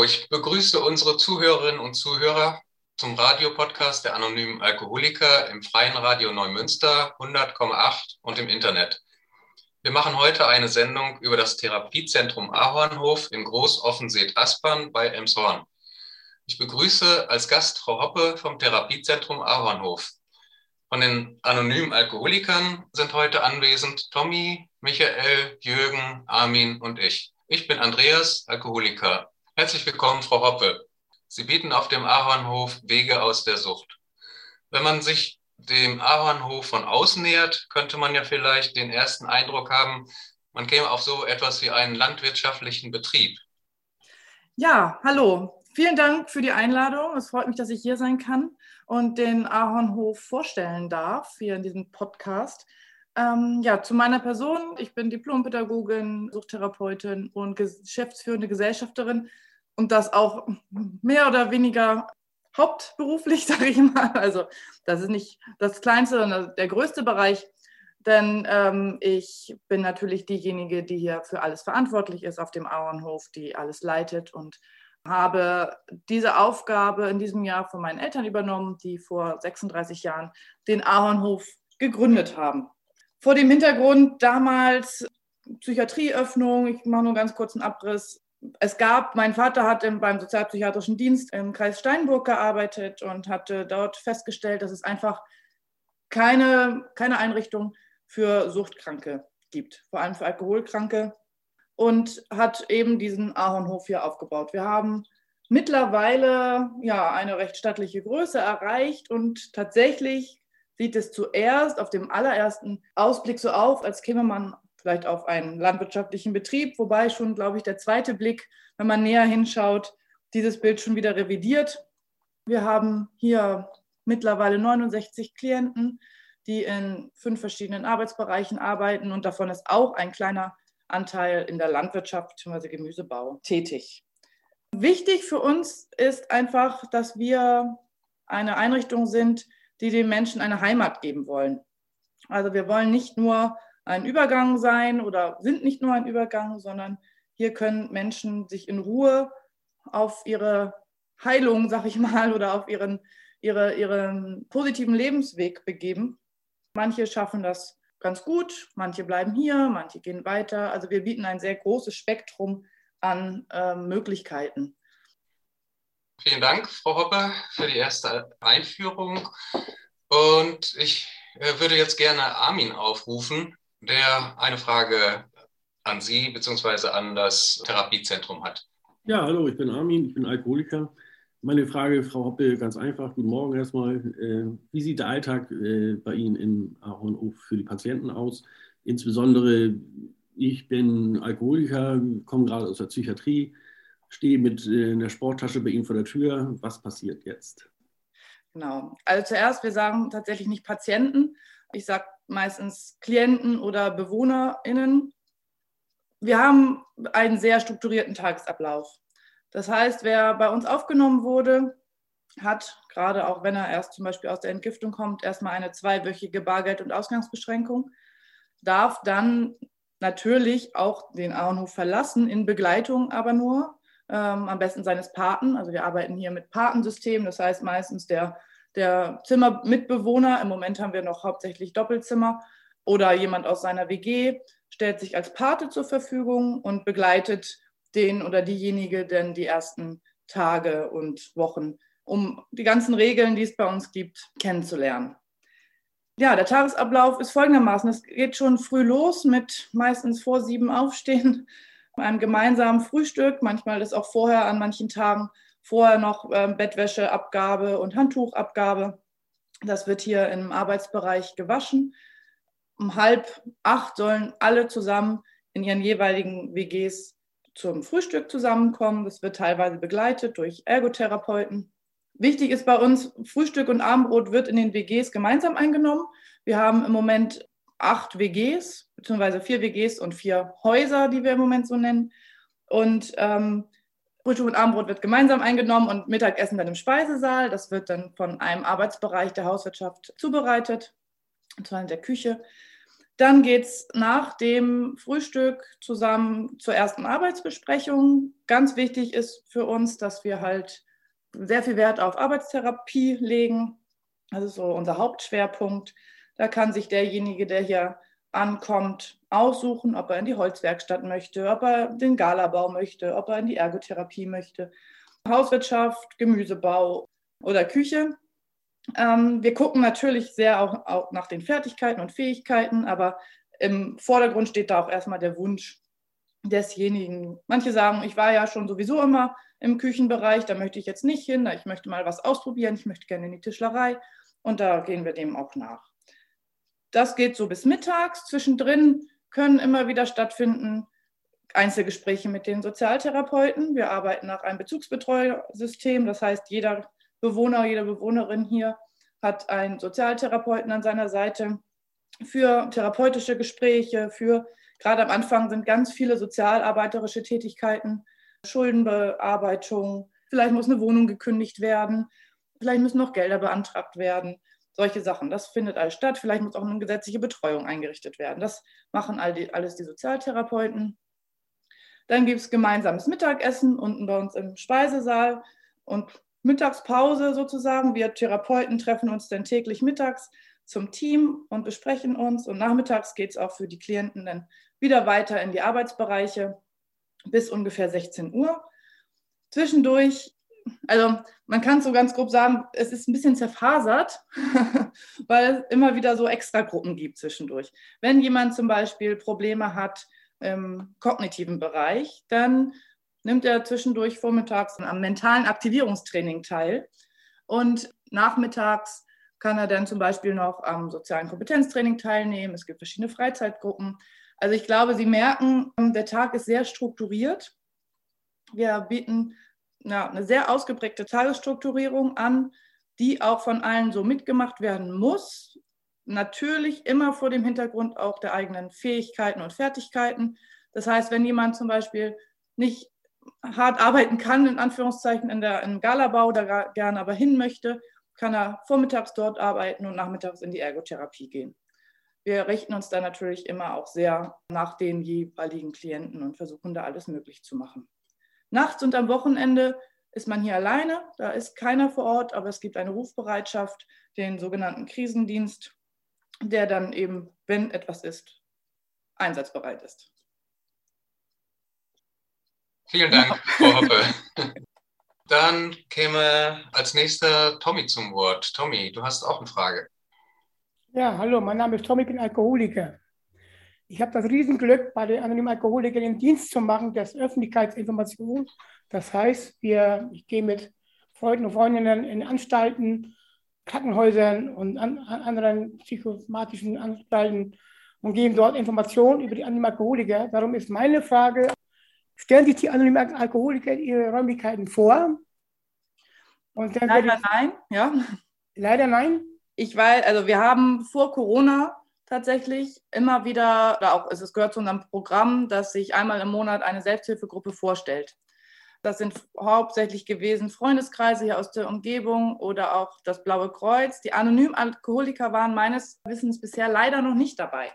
ich begrüße unsere Zuhörerinnen und Zuhörer zum Radiopodcast der Anonymen Alkoholiker im Freien Radio Neumünster 100,8 und im Internet. Wir machen heute eine Sendung über das Therapiezentrum Ahornhof in Großoffenseet-Aspern bei Elmshorn. Ich begrüße als Gast Frau Hoppe vom Therapiezentrum Ahornhof. Von den Anonymen Alkoholikern sind heute anwesend Tommy, Michael, Jürgen, Armin und ich. Ich bin Andreas, Alkoholiker. Herzlich willkommen, Frau Hoppe. Sie bieten auf dem Ahornhof Wege aus der Sucht. Wenn man sich dem Ahornhof von außen nähert, könnte man ja vielleicht den ersten Eindruck haben, man käme auf so etwas wie einen landwirtschaftlichen Betrieb. Ja, hallo. Vielen Dank für die Einladung. Es freut mich, dass ich hier sein kann und den Ahornhof vorstellen darf, hier in diesem Podcast. Zu meiner Person. Ich bin Diplompädagogin, Suchttherapeutin und geschäftsführende Gesellschafterin und das auch mehr oder weniger hauptberuflich, sage ich mal. Also das ist nicht das kleinste, sondern der größte Bereich, denn ich bin natürlich diejenige, die hier für alles verantwortlich ist auf dem Ahornhof, die alles leitet und habe diese Aufgabe in diesem Jahr von meinen Eltern übernommen, die vor 36 Jahren den Ahornhof gegründet haben. Vor dem Hintergrund damals Psychiatrieöffnung, ich mache nur ganz kurz einen Abriss. Mein Vater hat beim sozialpsychiatrischen Dienst im Kreis Steinburg gearbeitet und hatte dort festgestellt, dass es einfach keine Einrichtung für Suchtkranke gibt, vor allem für Alkoholkranke, und hat eben diesen Ahornhof hier aufgebaut. Wir haben mittlerweile eine recht stattliche Größe erreicht und tatsächlich sieht es zuerst auf dem allerersten Ausblick so auf, als käme man vielleicht auf einen landwirtschaftlichen Betrieb, wobei schon, glaube ich, der zweite Blick, wenn man näher hinschaut, dieses Bild schon wieder revidiert. Wir haben hier mittlerweile 69 Klienten, die in 5 verschiedenen Arbeitsbereichen arbeiten und davon ist auch ein kleiner Anteil in der Landwirtschaft bzw. Gemüsebau tätig. Wichtig für uns ist einfach, dass wir eine Einrichtung sind, die den Menschen eine Heimat geben wollen. Also wir wollen nicht nur ein Übergang sein oder sind nicht nur ein Übergang, sondern hier können Menschen sich in Ruhe auf ihre Heilung, sag ich mal, oder auf ihren positiven Lebensweg begeben. Manche schaffen das ganz gut, manche bleiben hier, manche gehen weiter. Also wir bieten ein sehr großes Spektrum an Möglichkeiten. Vielen Dank, Frau Hoppe, für die erste Einführung. Und ich würde jetzt gerne Armin aufrufen, der eine Frage an Sie bzw. an das Therapiezentrum hat. Ja, hallo, ich bin Armin, ich bin Alkoholiker. Meine Frage, Frau Hoppe, ganz einfach. Guten Morgen erstmal. Wie sieht der Alltag bei Ihnen im Ahornhof für die Patienten aus? Insbesondere, ich bin Alkoholiker, komme gerade aus der Psychiatrie, stehe mit einer Sporttasche bei Ihnen vor der Tür. Was passiert jetzt? Genau. Also zuerst, wir sagen tatsächlich nicht Patienten. Ich sage meistens Klienten oder BewohnerInnen. Wir haben einen sehr strukturierten Tagesablauf. Das heißt, wer bei uns aufgenommen wurde, hat, gerade auch wenn er erst zum Beispiel aus der Entgiftung kommt, erstmal eine 2-wöchige Bargeld- und Ausgangsbeschränkung, darf dann natürlich auch den Ahornhof verlassen, in Begleitung aber nur, am besten seines Paten. Also wir arbeiten hier mit Patensystem, das heißt meistens der Zimmermitbewohner, im Moment haben wir noch hauptsächlich Doppelzimmer, oder jemand aus seiner WG stellt sich als Pate zur Verfügung und begleitet den oder diejenige denn die ersten Tage und Wochen, um die ganzen Regeln, die es bei uns gibt, kennenzulernen. Ja, der Tagesablauf ist folgendermaßen. Es geht schon früh los mit meistens vor 7 aufstehen, einem gemeinsamen Frühstück. Manchmal ist auch vorher an manchen Tagen vorher noch Bettwäscheabgabe und Handtuchabgabe. Das wird hier im Arbeitsbereich gewaschen. Um 7:30 sollen alle zusammen in ihren jeweiligen WGs zum Frühstück zusammenkommen. Das wird teilweise begleitet durch Ergotherapeuten. Wichtig ist bei uns, Frühstück und Abendbrot wird in den WGs gemeinsam eingenommen. Wir haben im Moment 8 WGs, beziehungsweise 4 WGs und 4 Häuser, die wir im Moment so nennen. Und Frühstück und Abendbrot wird gemeinsam eingenommen und Mittagessen dann im Speisesaal. Das wird dann von einem Arbeitsbereich der Hauswirtschaft zubereitet, und zwar in der Küche. Dann geht es nach dem Frühstück zusammen zur ersten Arbeitsbesprechung. Ganz wichtig ist für uns, dass wir halt sehr viel Wert auf Arbeitstherapie legen. Das ist so unser Hauptschwerpunkt. Da kann sich derjenige, der hier ankommt, aussuchen, ob er in die Holzwerkstatt möchte, ob er den Galabau möchte, ob er in die Ergotherapie möchte, Hauswirtschaft, Gemüsebau oder Küche. Wir gucken natürlich sehr auch nach den Fertigkeiten und Fähigkeiten, aber im Vordergrund steht da auch erstmal der Wunsch desjenigen. Manche sagen, ich war ja schon sowieso immer im Küchenbereich, da möchte ich jetzt nicht hin, ich möchte mal was ausprobieren, ich möchte gerne in die Tischlerei und da gehen wir dem auch nach. Das geht so bis mittags. Zwischendrin können immer wieder stattfinden Einzelgespräche mit den Sozialtherapeuten. Wir arbeiten nach einem Bezugsbetreuersystem, das heißt, jeder Bewohner, jede Bewohnerin hier hat einen Sozialtherapeuten an seiner Seite für therapeutische Gespräche, gerade am Anfang sind ganz viele sozialarbeiterische Tätigkeiten, Schuldenbearbeitung, vielleicht muss eine Wohnung gekündigt werden, vielleicht müssen noch Gelder beantragt werden, solche Sachen. Das findet alles statt, vielleicht muss auch eine gesetzliche Betreuung eingerichtet werden. Das machen alles die Sozialtherapeuten. Dann gibt es gemeinsames Mittagessen unten bei uns im Speisesaal und Mittagspause sozusagen. Wir Therapeuten treffen uns dann täglich mittags zum Team und besprechen uns. Und nachmittags geht es auch für die Klienten dann wieder weiter in die Arbeitsbereiche bis ungefähr 16 Uhr. Zwischendurch, also man kann es so ganz grob sagen, es ist ein bisschen zerfasert, weil es immer wieder so Extragruppen gibt zwischendurch. Wenn jemand zum Beispiel Probleme hat im kognitiven Bereich, dann nimmt er zwischendurch vormittags am mentalen Aktivierungstraining teil und nachmittags kann er dann zum Beispiel noch am sozialen Kompetenztraining teilnehmen. Es gibt verschiedene Freizeitgruppen. Also ich glaube, Sie merken, der Tag ist sehr strukturiert. Wir bieten eine sehr ausgeprägte Tagesstrukturierung an, die auch von allen so mitgemacht werden muss. Natürlich immer vor dem Hintergrund auch der eigenen Fähigkeiten und Fertigkeiten. Das heißt, wenn jemand zum Beispiel nicht hart arbeiten kann, in Anführungszeichen, im Galabau, da gerne aber hin möchte, kann er vormittags dort arbeiten und nachmittags in die Ergotherapie gehen. Wir richten uns da natürlich immer auch sehr nach den jeweiligen Klienten und versuchen da alles möglich zu machen. Nachts und am Wochenende ist man hier alleine, da ist keiner vor Ort, aber es gibt eine Rufbereitschaft, den sogenannten Krisendienst, der dann eben, wenn etwas ist, einsatzbereit ist. Vielen Dank, Frau Hoppe. Dann käme als nächster Tommy zum Wort. Tommy, du hast auch eine Frage. Ja, hallo, mein Name ist Tommy, ich bin Alkoholiker. Ich habe das Riesenglück, bei den anonymen Alkoholikern den Dienst zu machen, das Öffentlichkeitsinformation. Das heißt, ich gehe mit Freunden und Freundinnen in Anstalten, Krankenhäusern und anderen psychosomatischen Anstalten und geben dort Informationen über die anonymen Alkoholiker. Darum ist meine Frage: Stellen sich die anonymen Alkoholiker ihre Räumlichkeiten vor? Und dann leider nein, ja. Leider nein? Wir haben vor Corona tatsächlich immer wieder, es gehört zu unserem Programm, dass sich einmal im Monat eine Selbsthilfegruppe vorstellt. Das sind hauptsächlich gewesen Freundeskreise hier aus der Umgebung oder auch das Blaue Kreuz. Die anonymen Alkoholiker waren meines Wissens bisher leider noch nicht dabei.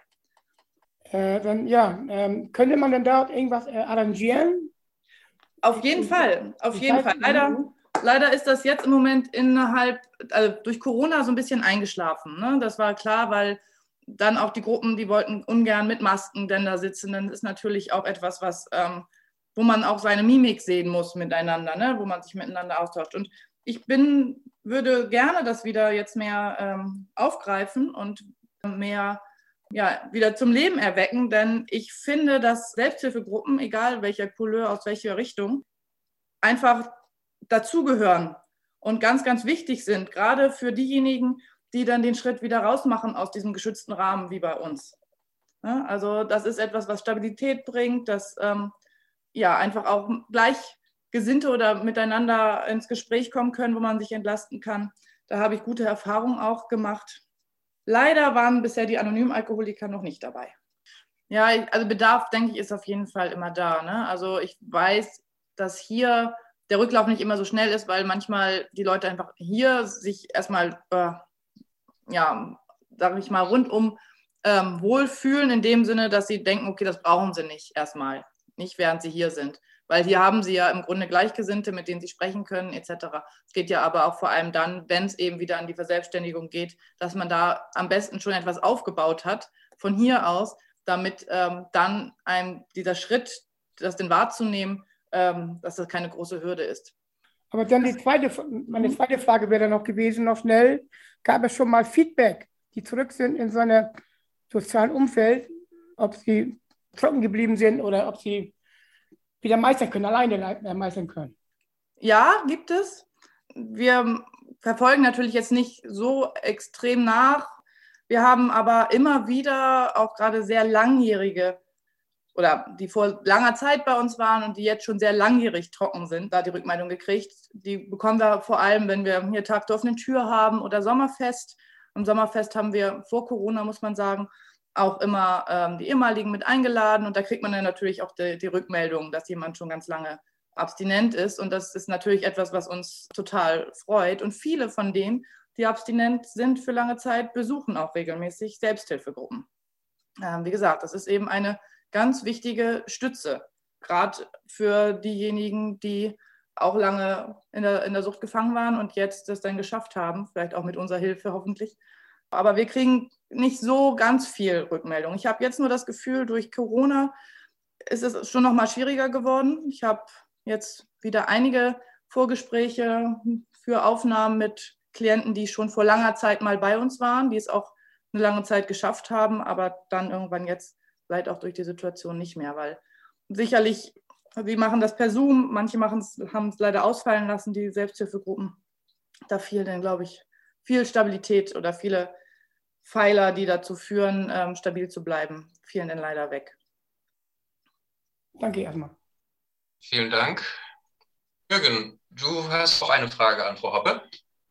Könnte man denn dort irgendwas arrangieren? Auf jeden Fall. Leider ist das jetzt im Moment durch Corona so ein bisschen eingeschlafen. Ne? Das war klar, weil dann auch die Gruppen, die wollten ungern mit Masken denn da sitzen. Dann ist natürlich auch etwas, wo man auch seine Mimik sehen muss miteinander, ne? Wo man sich miteinander austauscht. Und ich würde gerne das wieder jetzt mehr aufgreifen und mehr wieder zum Leben erwecken, denn ich finde, dass Selbsthilfegruppen, egal welcher Couleur, aus welcher Richtung, einfach dazugehören und ganz, ganz wichtig sind, gerade für diejenigen, die dann den Schritt wieder rausmachen aus diesem geschützten Rahmen wie bei uns. Ja, also das ist etwas, was Stabilität bringt, das einfach auch Gleichgesinnte oder miteinander ins Gespräch kommen können, wo man sich entlasten kann. Da habe ich gute Erfahrungen auch gemacht. Leider waren bisher die anonymen Alkoholiker noch nicht dabei. Ja, also Bedarf, denke ich, ist auf jeden Fall immer da. Ne? Also ich weiß, dass hier der Rücklauf nicht immer so schnell ist, weil manchmal die Leute einfach hier sich erstmal, sage ich mal, rundum wohlfühlen in dem Sinne, dass sie denken, okay, das brauchen sie nicht erstmal, nicht während sie hier sind. Weil hier haben sie ja im Grunde Gleichgesinnte, mit denen sie sprechen können, etc. Es geht ja aber auch vor allem dann, wenn es eben wieder an die Verselbstständigung geht, dass man da am besten schon etwas aufgebaut hat, von hier aus, damit dann einem dieser Schritt, das den wahrzunehmen, dass das keine große Hürde ist. Aber dann meine zweite Frage wäre noch gewesen, noch schnell, gab es schon mal Feedback, die zurück sind in so einem sozialen Umfeld, ob sie trocken geblieben sind oder ob sie wieder meistern können, alleine meistern können? Ja, gibt es. Wir verfolgen natürlich jetzt nicht so extrem nach. Wir haben aber immer wieder auch gerade sehr langjährige oder die vor langer Zeit bei uns waren und die jetzt schon sehr langjährig trocken sind, da die Rückmeldung gekriegt. Die bekommen wir vor allem, wenn wir hier Tag der offenen Tür haben oder Sommerfest. Am Sommerfest haben wir vor Corona, muss man sagen, auch immer die ehemaligen mit eingeladen. Und da kriegt man dann natürlich auch die Rückmeldung, dass jemand schon ganz lange abstinent ist. Und das ist natürlich etwas, was uns total freut. Und viele von denen, die abstinent sind für lange Zeit, besuchen auch regelmäßig Selbsthilfegruppen. Wie gesagt, das ist eben eine ganz wichtige Stütze, gerade für diejenigen, die auch lange in der Sucht gefangen waren und jetzt das dann geschafft haben, vielleicht auch mit unserer Hilfe hoffentlich. Aber wir kriegen nicht so ganz viel Rückmeldung. Ich habe jetzt nur das Gefühl, durch Corona ist es schon noch mal schwieriger geworden. Ich habe jetzt wieder einige Vorgespräche für Aufnahmen mit Klienten, die schon vor langer Zeit mal bei uns waren, die es auch eine lange Zeit geschafft haben, aber dann irgendwann jetzt vielleicht auch durch die Situation nicht mehr, weil sicherlich, wir machen das per Zoom, manche haben es leider ausfallen lassen, die Selbsthilfegruppen. Da fehlt dann, glaube ich, viel Stabilität oder viele Pfeiler, die dazu führen, stabil zu bleiben, fielen dann leider weg. Danke erstmal. Vielen Dank. Jürgen, du hast auch eine Frage an Frau Hoppe.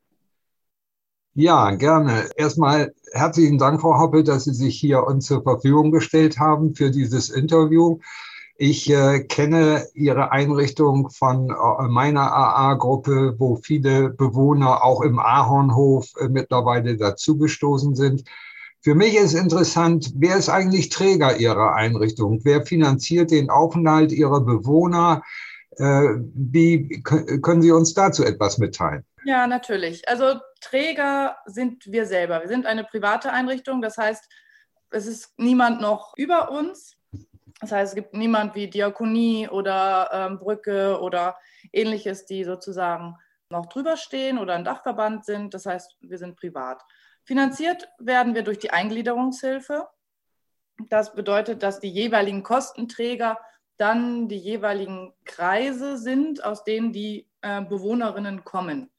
Ja, gerne. Erstmal herzlichen Dank, Frau Hoppe, dass Sie sich hier uns zur Verfügung gestellt haben für dieses Interview. Ich kenne Ihre Einrichtung von meiner AA-Gruppe, wo viele Bewohner auch im Ahornhof mittlerweile dazugestoßen sind. Für mich ist interessant, wer ist eigentlich Träger Ihrer Einrichtung? Wer finanziert den Aufenthalt Ihrer Bewohner? Wie können Sie uns dazu etwas mitteilen? Ja, natürlich. Also Träger sind wir selber. Wir sind eine private Einrichtung. Das heißt, es ist niemand noch über uns. Das heißt, es gibt niemand wie Diakonie oder Brücke oder Ähnliches, die sozusagen noch drüber stehen oder ein Dachverband sind. Das heißt, wir sind privat. Finanziert werden wir durch die Eingliederungshilfe. Das bedeutet, dass die jeweiligen Kostenträger dann die jeweiligen Kreise sind, aus denen die Bewohnerinnen kommen.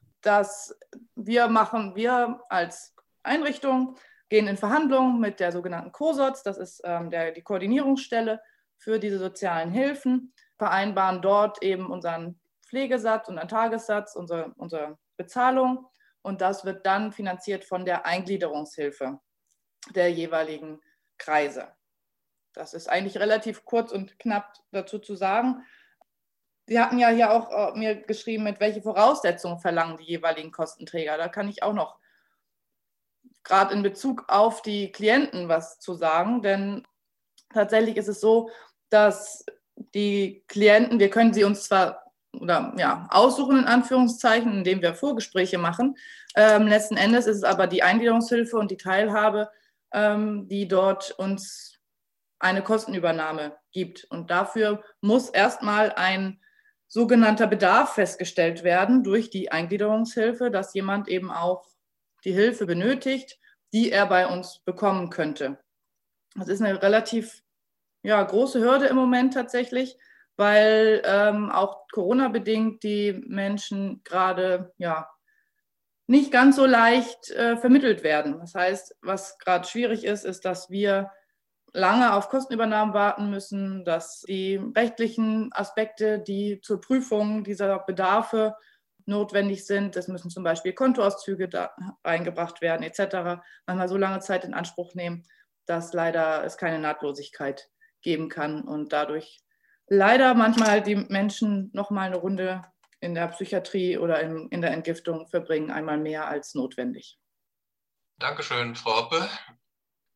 Wir als Einrichtung gehen in Verhandlungen mit der sogenannten COSOZ, das ist die Koordinierungsstelle für diese sozialen Hilfen, vereinbaren dort eben unseren Pflegesatz, unseren Tagessatz, unsere Bezahlung und das wird dann finanziert von der Eingliederungshilfe der jeweiligen Kreise. Das ist eigentlich relativ kurz und knapp dazu zu sagen. Sie hatten ja hier auch mir geschrieben, mit welchen Voraussetzungen verlangen die jeweiligen Kostenträger. Da kann ich auch noch gerade in Bezug auf die Klienten was zu sagen, denn tatsächlich ist es so, dass die Klienten, wir können sie uns zwar aussuchen in Anführungszeichen, indem wir Vorgespräche machen. Letzten Endes ist es aber die Eingliederungshilfe und die Teilhabe, die dort uns eine Kostenübernahme gibt. Und dafür muss erstmal ein sogenannter Bedarf festgestellt werden durch die Eingliederungshilfe, dass jemand eben auch die Hilfe benötigt, die er bei uns bekommen könnte. Das ist eine relativ große Hürde im Moment tatsächlich, weil auch Corona-bedingt die Menschen gerade nicht ganz so leicht vermittelt werden. Das heißt, was gerade schwierig ist, ist, dass wir lange auf Kostenübernahmen warten müssen, dass die rechtlichen Aspekte, die zur Prüfung dieser Bedarfe notwendig sind, das müssen zum Beispiel Kontoauszüge da eingebracht werden etc., manchmal so lange Zeit in Anspruch nehmen, dass leider es keine Nahtlosigkeit geben kann und dadurch leider manchmal die Menschen noch mal eine Runde in der Psychiatrie oder in der Entgiftung verbringen, einmal mehr als notwendig. Dankeschön, Frau Hoppe.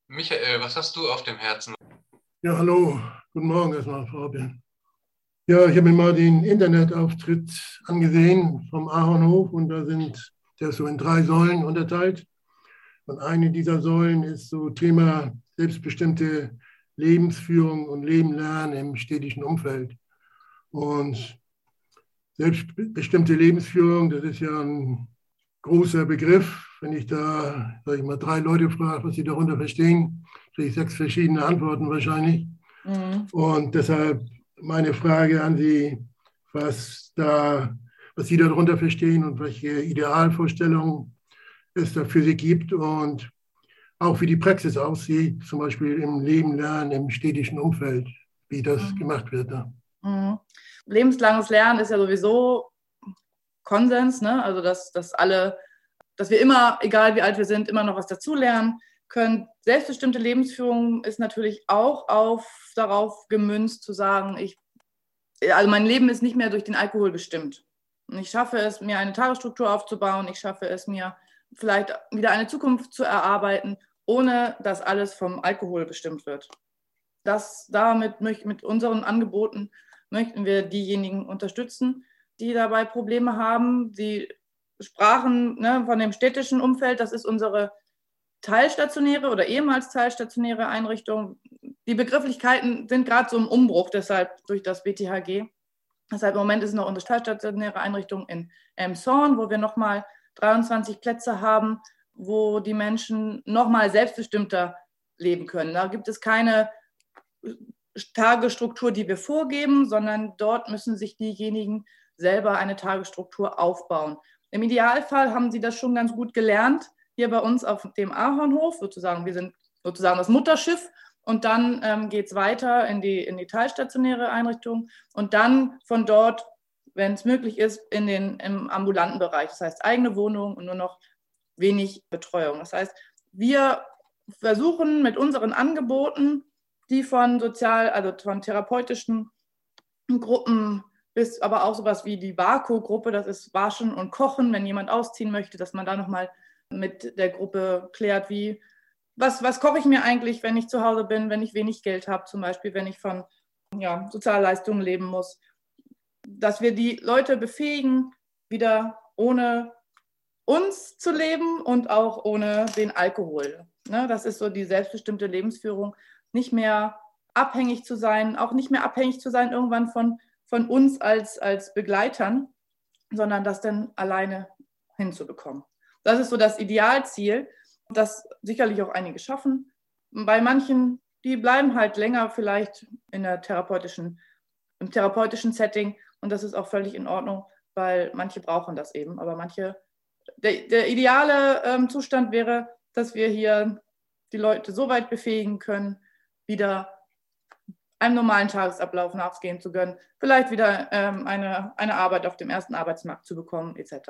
Michael, was hast du auf dem Herzen? Ja, hallo, guten Morgen erstmal, Frau Hoppe. Ja, ich habe mir mal den Internetauftritt angesehen vom Ahornhof und der ist so in 3 Säulen unterteilt. Und eine dieser Säulen ist so Thema selbstbestimmte Lebensführung und Leben lernen im städtischen Umfeld. Und selbstbestimmte Lebensführung, das ist ja ein großer Begriff. Wenn ich da, sage ich mal, 3 Leute frage, was sie darunter verstehen, kriege ich 6 verschiedene Antworten wahrscheinlich. Mhm. Und deshalb meine Frage an Sie, was Sie darunter verstehen und welche Idealvorstellungen es da für Sie gibt und auch wie die Praxis aussieht, zum Beispiel im Leben lernen, im städtischen Umfeld, wie das gemacht wird. Ne? Mhm. Lebenslanges Lernen ist ja sowieso Konsens, ne? Also dass wir immer, egal wie alt wir sind, immer noch was dazulernen können. Selbstbestimmte Lebensführung ist natürlich auch darauf gemünzt zu sagen, also mein Leben ist nicht mehr durch den Alkohol bestimmt. Und ich schaffe es, mir eine Tagesstruktur aufzubauen, ich schaffe es, mir vielleicht wieder eine Zukunft zu erarbeiten, ohne dass alles vom Alkohol bestimmt wird. Mit unseren Angeboten möchten wir diejenigen unterstützen, die dabei Probleme haben. Sie sprachen von dem städtischen Umfeld, das ist unsere teilstationäre oder ehemals teilstationäre Einrichtung. Die Begrifflichkeiten sind gerade so im Umbruch, deshalb durch das BTHG. Deshalb im Moment ist noch unsere teilstationäre Einrichtung in Elmshorn, wo wir nochmal 23 Plätze haben, wo die Menschen nochmal selbstbestimmter leben können. Da gibt es keine Tagesstruktur, die wir vorgeben, sondern dort müssen sich diejenigen selber eine Tagesstruktur aufbauen. Im Idealfall haben sie das schon ganz gut gelernt, hier bei uns auf dem Ahornhof, sozusagen. Wir sind sozusagen das Mutterschiff und dann geht es weiter in die teilstationäre Einrichtung und dann von dort, wenn es möglich ist, im ambulanten Bereich. Das heißt eigene Wohnung und nur noch wenig Betreuung. Das heißt, wir versuchen mit unseren Angeboten, die von therapeutischen Gruppen bis aber auch sowas wie die VAKO-Gruppe, das ist Waschen und Kochen, wenn jemand ausziehen möchte, dass man da nochmal mit der Gruppe klärt, was koche ich mir eigentlich, wenn ich zu Hause bin, wenn ich wenig Geld habe, zum Beispiel, wenn ich von Sozialleistungen leben muss. Dass wir die Leute befähigen, wieder ohne uns zu leben und auch ohne den Alkohol. Ne? Das ist so die selbstbestimmte Lebensführung, nicht mehr abhängig zu sein, auch nicht mehr abhängig zu sein irgendwann von uns als Begleitern, sondern das dann alleine hinzubekommen. Das ist so das Idealziel, das sicherlich auch einige schaffen. Bei manchen, die bleiben halt länger vielleicht im therapeutischen Setting und das ist auch völlig in Ordnung, weil manche brauchen das eben, aber der ideale Zustand wäre, dass wir hier die Leute so weit befähigen können, wieder einem normalen Tagesablauf nachgehen zu können, vielleicht wieder eine Arbeit auf dem ersten Arbeitsmarkt zu bekommen, etc.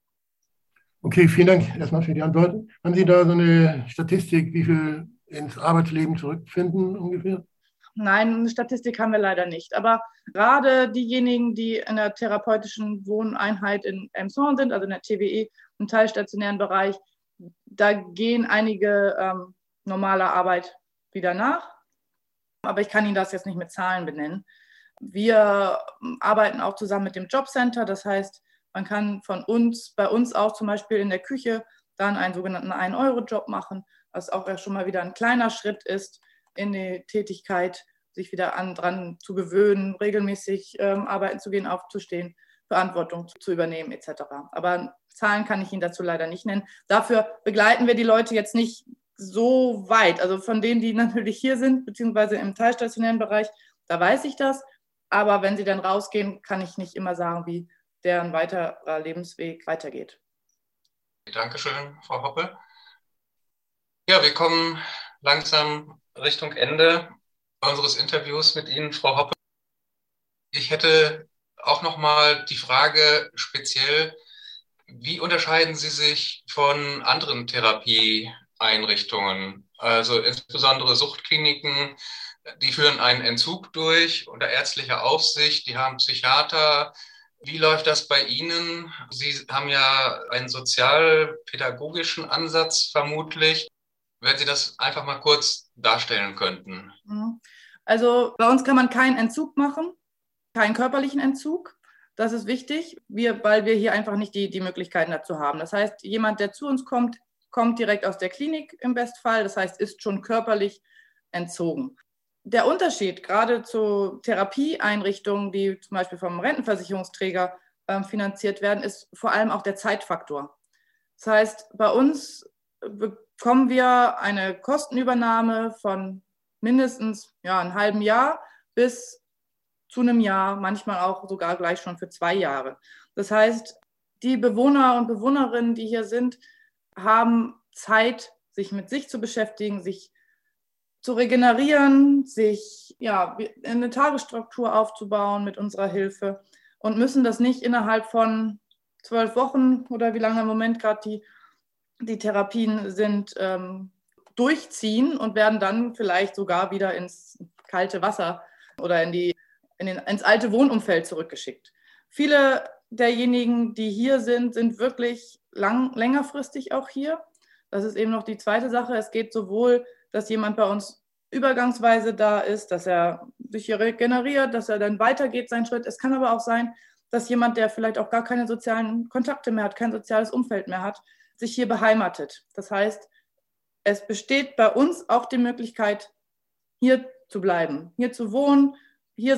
Okay, vielen Dank erstmal für die Antwort. Haben Sie da so eine Statistik, wie viel ins Arbeitsleben zurückfinden ungefähr? Nein, eine Statistik haben wir leider nicht. Aber gerade diejenigen, die in der therapeutischen Wohneinheit in Elmshorn sind, also in der TWE, im teilstationären Bereich, da gehen einige normale Arbeit wieder nach. Aber ich kann Ihnen das jetzt nicht mit Zahlen benennen. Wir arbeiten auch zusammen mit dem Jobcenter. Das heißt, man kann bei uns auch zum Beispiel in der Küche dann einen sogenannten 1-Euro-Job machen, was auch schon mal wieder ein kleiner Schritt ist in die Tätigkeit, sich wieder dran zu gewöhnen, regelmäßig arbeiten zu gehen, aufzustehen, Verantwortung zu übernehmen etc. Aber Zahlen kann ich Ihnen dazu leider nicht nennen. Dafür begleiten wir die Leute jetzt nicht so weit. Also von denen, die natürlich hier sind, beziehungsweise im teilstationären Bereich, da weiß ich das. Aber wenn sie dann rausgehen, kann ich nicht immer sagen, wie deren weiterer Lebensweg weitergeht. Dankeschön, Frau Hoppe. Ja, wir kommen langsam Richtung Ende unseres Interviews mit Ihnen, Frau Hoppe. Ich hätte auch noch mal die Frage speziell, wie unterscheiden Sie sich von anderen Therapieeinrichtungen? Also insbesondere Suchtkliniken, die führen einen Entzug durch unter ärztlicher Aufsicht, die haben Psychiater. Wie läuft das bei Ihnen? Sie haben ja einen sozialpädagogischen Ansatz vermutlich. wenn Sie das einfach mal kurz darstellen könnten. Also bei uns kann man keinen Entzug machen, keinen körperlichen Entzug. Das ist wichtig, weil wir hier einfach nicht die Möglichkeiten dazu haben. Das heißt, jemand, der zu uns kommt, kommt direkt aus der Klinik im Bestfall. Das heißt, ist schon körperlich entzogen. Der Unterschied gerade zu Therapieeinrichtungen, die zum Beispiel vom Rentenversicherungsträger finanziert werden, ist vor allem auch der Zeitfaktor. Das heißt, bei uns bekommen wir eine Kostenübernahme von mindestens einem halben Jahr bis zu einem Jahr, manchmal auch sogar gleich schon für 2 Jahre. Das heißt, die Bewohner und Bewohnerinnen, die hier sind, haben Zeit, sich mit sich zu beschäftigen, sich zu regenerieren, sich eine Tagesstruktur aufzubauen mit unserer Hilfe und müssen das nicht innerhalb von 12 Wochen oder wie lange im Moment gerade die Therapien sind, durchziehen und werden dann vielleicht sogar wieder ins kalte Wasser oder ins alte Wohnumfeld zurückgeschickt. Viele derjenigen, die hier sind wirklich längerfristig auch hier. Das ist eben noch die zweite Sache. Es geht sowohl, dass jemand bei uns übergangsweise da ist, dass er sich hier regeneriert, dass er dann weitergeht, seinen Schritt. Es kann aber auch sein, dass jemand, der vielleicht auch gar keine sozialen Kontakte mehr hat, kein soziales Umfeld mehr hat, sich hier beheimatet. Das heißt, es besteht bei uns auch die Möglichkeit, hier zu bleiben, hier zu wohnen, hier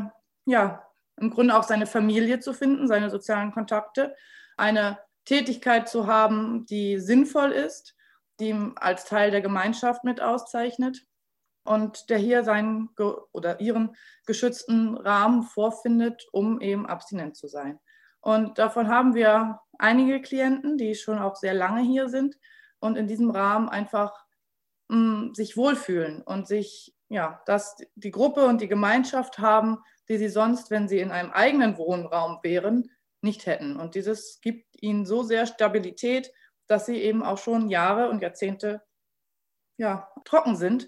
im Grunde auch seine Familie zu finden, seine sozialen Kontakte, eine Tätigkeit zu haben, die sinnvoll ist, die ihn als Teil der Gemeinschaft mit auszeichnet und der hier seinen oder ihren geschützten Rahmen vorfindet, um eben abstinent zu sein. Und davon haben wir einige Klienten, die schon auch sehr lange hier sind und in diesem Rahmen einfach sich wohlfühlen und dass die Gruppe und die Gemeinschaft haben, die sie sonst, wenn sie in einem eigenen Wohnraum wären, nicht hätten. Und dieses gibt ihnen so sehr Stabilität, dass sie eben auch schon Jahre und Jahrzehnte trocken sind.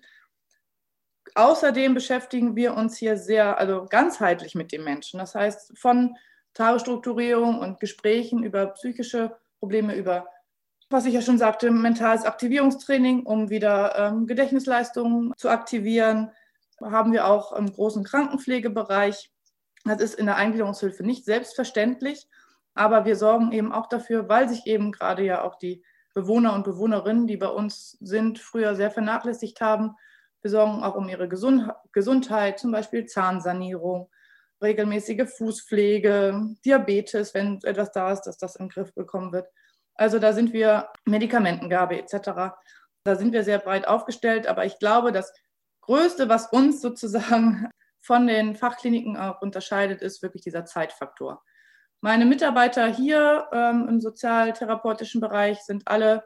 Außerdem beschäftigen wir uns hier ganzheitlich mit den Menschen. Das heißt, von Tagesstrukturierung und Gesprächen über psychische Probleme, über, was ich ja schon sagte, mentales Aktivierungstraining, um wieder Gedächtnisleistungen zu aktivieren, haben wir auch im großen Krankenpflegebereich. Das ist in der Eingliederungshilfe nicht selbstverständlich, aber wir sorgen eben auch dafür, weil sich eben gerade ja auch die Bewohner und Bewohnerinnen, die bei uns sind, früher sehr vernachlässigt haben. Wir sorgen auch um ihre Gesundheit, zum Beispiel Zahnsanierung, regelmäßige Fußpflege, Diabetes, wenn etwas da ist, dass das in den Griff bekommen wird. Also da sind wir, Medikamentengabe etc., da sind wir sehr breit aufgestellt. Aber ich glaube, das Größte, was uns sozusagen von den Fachkliniken auch unterscheidet, ist wirklich dieser Zeitfaktor. Meine Mitarbeiter hier im sozialtherapeutischen Bereich sind alle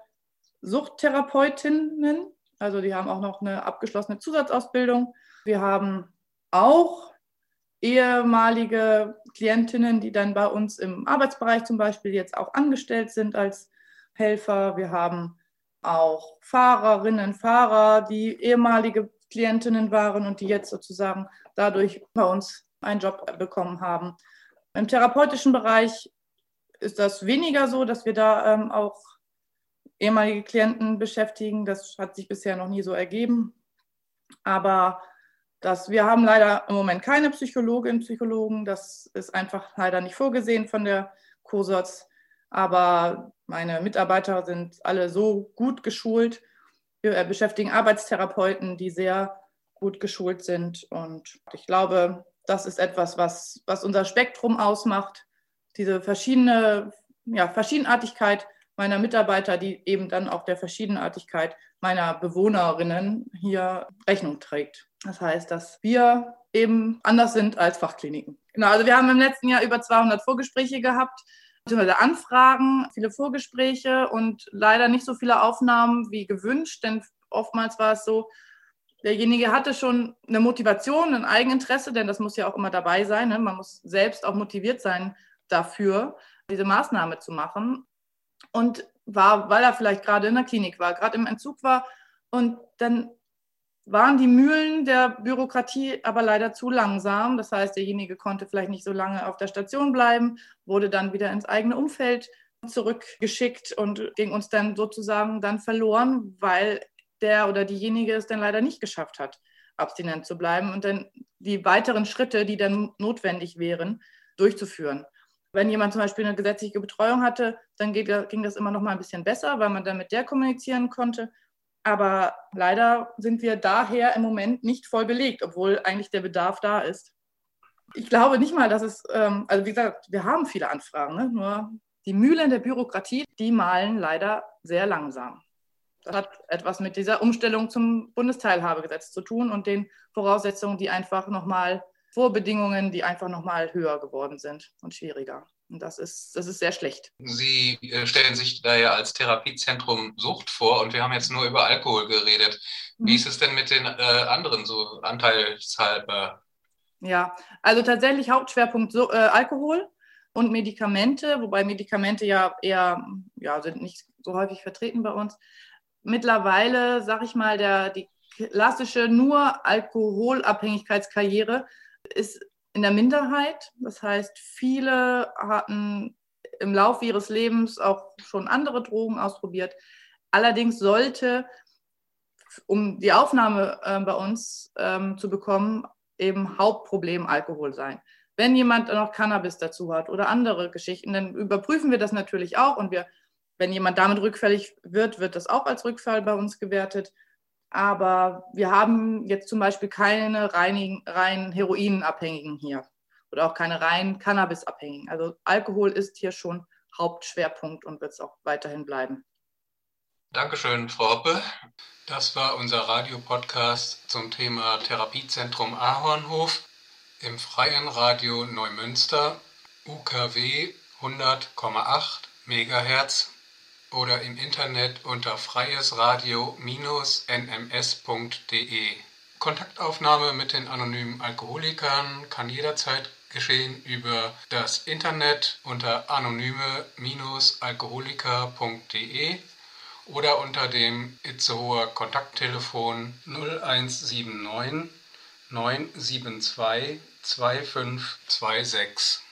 Suchttherapeutinnen. Also die haben auch noch eine abgeschlossene Zusatzausbildung. Wir haben auch ehemalige Klientinnen, die dann bei uns im Arbeitsbereich zum Beispiel jetzt auch angestellt sind als Helfer. Wir haben auch Fahrerinnen, Fahrer, die ehemalige Klientinnen waren und die jetzt sozusagen dadurch bei uns einen Job bekommen haben. Im therapeutischen Bereich ist das weniger so, dass wir da auch ehemalige Klienten beschäftigen. Das hat sich bisher noch nie so ergeben. Aber wir haben leider im Moment keine Psychologinnen und Psychologen. Das ist einfach leider nicht vorgesehen von der COSOZ. Aber meine Mitarbeiter sind alle so gut geschult. Wir beschäftigen Arbeitstherapeuten, die sehr gut geschult sind. Und ich glaube, das ist etwas, was unser Spektrum ausmacht. Diese Verschiedenartigkeit meiner Mitarbeiter, die eben dann auch der Verschiedenartigkeit meiner Bewohnerinnen hier Rechnung trägt. Das heißt, dass wir eben anders sind als Fachkliniken. Genau, also wir haben im letzten Jahr über 200 Vorgespräche gehabt, beziehungsweise Anfragen, viele Vorgespräche und leider nicht so viele Aufnahmen wie gewünscht, denn oftmals war es so, derjenige hatte schon eine Motivation, ein Eigeninteresse, denn das muss ja auch immer dabei sein. Ne? Man muss selbst auch motiviert sein dafür, diese Maßnahme zu machen. Und weil er vielleicht gerade in der Klinik war, gerade im Entzug war. Und dann waren die Mühlen der Bürokratie aber leider zu langsam. Das heißt, derjenige konnte vielleicht nicht so lange auf der Station bleiben, wurde dann wieder ins eigene Umfeld zurückgeschickt und ging uns dann sozusagen verloren, weil der oder diejenige es dann leider nicht geschafft hat, abstinent zu bleiben und dann die weiteren Schritte, die dann notwendig wären, durchzuführen. Wenn jemand zum Beispiel eine gesetzliche Betreuung hatte, dann ging das immer noch mal ein bisschen besser, weil man dann mit der kommunizieren konnte. Aber leider sind wir daher im Moment nicht voll belegt, obwohl eigentlich der Bedarf da ist. Ich glaube nicht mal, dass es, also wie gesagt, wir haben viele Anfragen, ne? Nur die Mühlen der Bürokratie, die mahlen leider sehr langsam. Das hat etwas mit dieser Umstellung zum Bundesteilhabegesetz zu tun und den Voraussetzungen, die einfach nochmal, Vorbedingungen, die einfach nochmal höher geworden sind und schwieriger. Und das ist sehr schlecht. Sie stellen sich da ja als Therapiezentrum Sucht vor und wir haben jetzt nur über Alkohol geredet. Wie ist es denn mit den anderen, so anteilshalber? Ja, also tatsächlich Hauptschwerpunkt Alkohol und Medikamente, wobei Medikamente ja eher sind nicht so häufig vertreten bei uns. Mittlerweile, sag ich mal, die klassische nur Alkoholabhängigkeitskarriere ist in der Minderheit. Das heißt, viele hatten im Laufe ihres Lebens auch schon andere Drogen ausprobiert. Allerdings sollte, um die Aufnahme bei uns zu bekommen, eben Hauptproblem Alkohol sein. Wenn jemand noch Cannabis dazu hat oder andere Geschichten, dann überprüfen wir das natürlich auch und wenn jemand damit rückfällig wird, wird das auch als Rückfall bei uns gewertet. Aber wir haben jetzt zum Beispiel keine rein Heroinabhängigen hier oder auch keine rein Cannabisabhängigen. Also Alkohol ist hier schon Hauptschwerpunkt und wird es auch weiterhin bleiben. Dankeschön, Frau Hoppe. Das war unser Radiopodcast zum Thema Therapiezentrum Ahornhof im Freien Radio Neumünster, UKW 100,8 MHz oder im Internet unter freiesradio-nms.de. Kontaktaufnahme mit den anonymen Alkoholikern kann jederzeit geschehen über das Internet unter anonyme-alkoholiker.de oder unter dem Itzehoer Kontakttelefon 0179 972 2526.